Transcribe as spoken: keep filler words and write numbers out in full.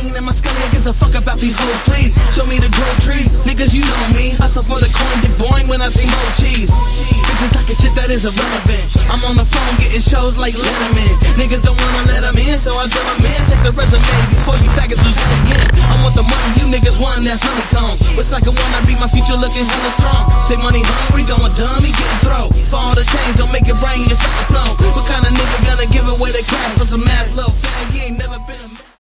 lean and my scully, I gives a fuck about these hoes, please. Show me the grow trees, niggas, you know me. Hustle for the coin, get boing when I see more cheese. Bitches talking shit that is irrelevant. I'm on the phone getting shows like Letterman. Niggas don't wanna let them in, so I tell them in. Check the resume before you faggots lose it again. I want the money, you niggas want that honeycomb. Wish I could wanna be my future looking hella strong. Say money hungry, going dumb.